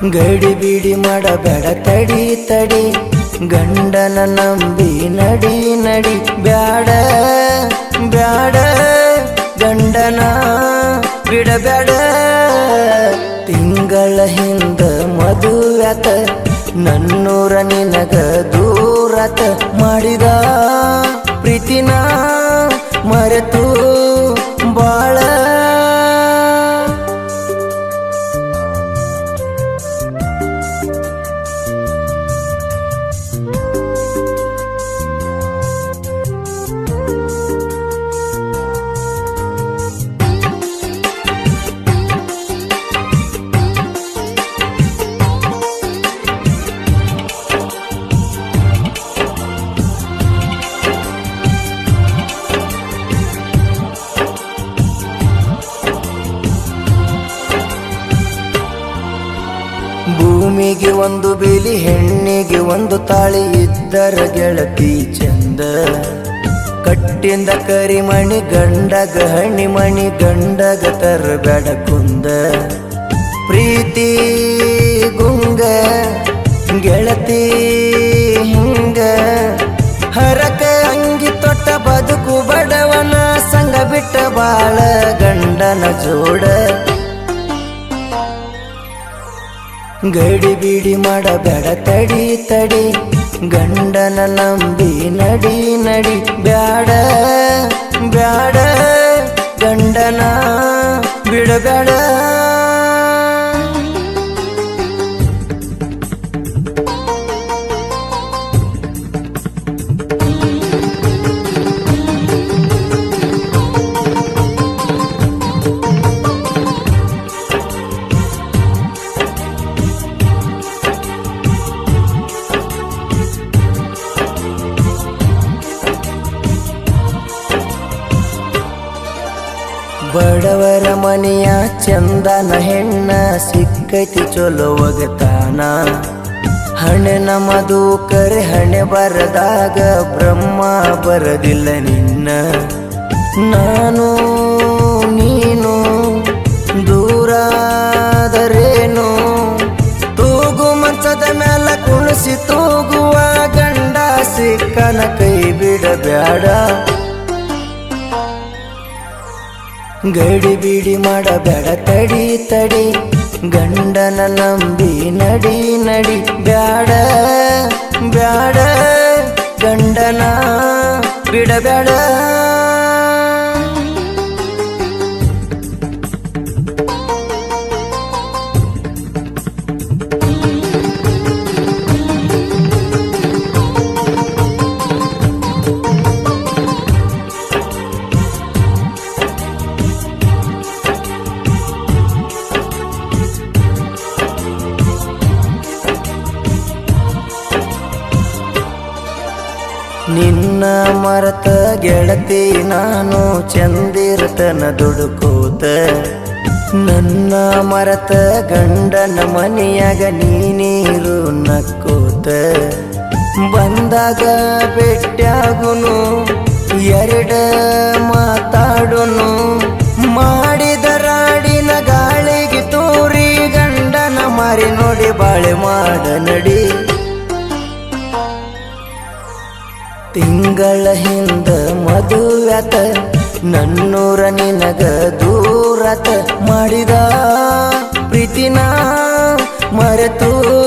ಗಡಿ ಬಿಡಿ ಮಾಡಬೇಡ ತಡಿ ತಡಿ ಗಂಡನ ನಂಬಿ ನಡಿ ನಡಿ ಬ್ಯಾಡ ಬ್ಯಾಡ ಗಂಡನ ಬಿಡಬೇಡ ತಿಂಗಳ ಹಿಂದ ಮದುವ್ಯಾತ ನನ್ನೂರ ನಿನಗ ದೂರತ ಮಾಡಿದ ಪ್ರೀತಿನ ಮರೆತು ಬಾಳ ಭೂಮಿಗೆ ಒಂದು ಬೇಲಿ ಹೆಣ್ಣಿಗೆ ಒಂದು ತಾಳಿ ಇದ್ದರ ಗೆಳತಿ ಚಂದ ಕಟ್ಟಿಂದ ಕರಿಮಣಿ ಗಂಡಗ ಹಣಿಮಣಿ ಗಂಡಗ ತರಬೇಡ ಕುಂದ ಪ್ರೀತಿ ಗುಂಗ ಗೆಳತಿ ಹಿಂಗ ಹರಕ ಅಂಗಿ ತೊಟ್ಟ ಬದುಕು ಬಡವನ ಸಂಗ ಬಿಟ್ಟ ಬಾಳ ಗಂಡನ ಜೋಡ ಗಡಿ ಬಿಡಿ ಮಾಡಬೇಡ ತಡಿ ತಡಿ ಗಂಡನ ನಂಬಿ ನಡಿ ನಡಿ ಬ್ಯಾಡ ಬ್ಯಾಡ ಗಂಡನ ಬಿಡಬೇಡ ಬಡವರ ಮನೆಯ ಚಂದನ ಹೆಣ್ಣ ಸಿಕ್ಕೈತಿ ಚಲೋ ಒಗತಾನ ಹಣೆನ ಮಧುಕರೆ ಹಣೆ ಬರದಾಗ ಬ್ರಹ್ಮ ಬರದಿಲ್ಲ ನಿನ್ನ ನಾನು ನೀನು ದೂರಾದರೇನು ತೂಗು ಮಂಚದ ಮೇಲೆ ಕುಣಿಸಿ ತೂಗುವ ಗಂಡ ಸಿಕ್ಕನ ಕೈ ಬಿಡಬ್ಯಾಡ ಗಡಿ ಬಿಡಿ ಮಾಡಬೇಡ ತಡಿ ತಡಿ ಗಂಡನ ನಂಬಿ ನಡಿ ನಡಿ ಬ್ಯಾಡ ಬ್ಯಾಡ ಗಂಡನ ಬಿಡಬೇಡ ನಿನ್ನ ಮರತ ಗೆಳತಿ ನಾನು ಚಂದಿರತನ ದುಡುಕೋತ ನನ್ನ ಮರತ ಗಂಡನ ಮನೆಯಾಗ ನೀರು ನಕ್ಕೋತ ಬಂದಾಗ ಭೇಟ್ಯಾಗುನು ಎರಡ ಮಾತಾಡುನು ಮಾಡಿದ ರಾಡಿನ ಗಾಳಿಗೆ ತೂರಿ ಗಂಡನ ಮಾರಿ ನೋಡಿ ಬಾಳೆ ಮಾಡ ನಡಿ ತಿಂಗಳ ಹಿಂದ ಮದುವ್ಯಾತ ನನ್ನೂರ ನಿನಗ ದೂರತ ಮಾಡಿದ ಪ್ರೀತಿನ ಮರೆತು